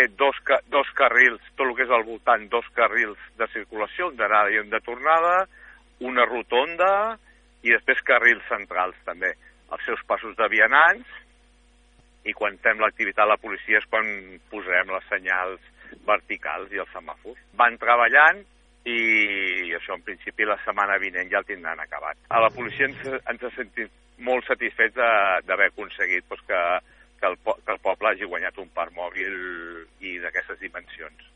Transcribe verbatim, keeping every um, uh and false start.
fer dos, dos carrils, tot el que és al voltant, dos carrils de circulació, un d'anada i un de tornada, una rotonda i després carrils centrals també. Els seus passos de vianants, i quan fem l'activitat a la policia és quan posarem les senyals verticals i els semàfors. Van treballant i això en principi la setmana vinent ja el tindran acabat. A la policia ens, ens ha sentit molt satisfets d'haver aconseguit doncs, que, que, el, que el poble hagi guanyat un parc mòbil i d'aquestes dimensions.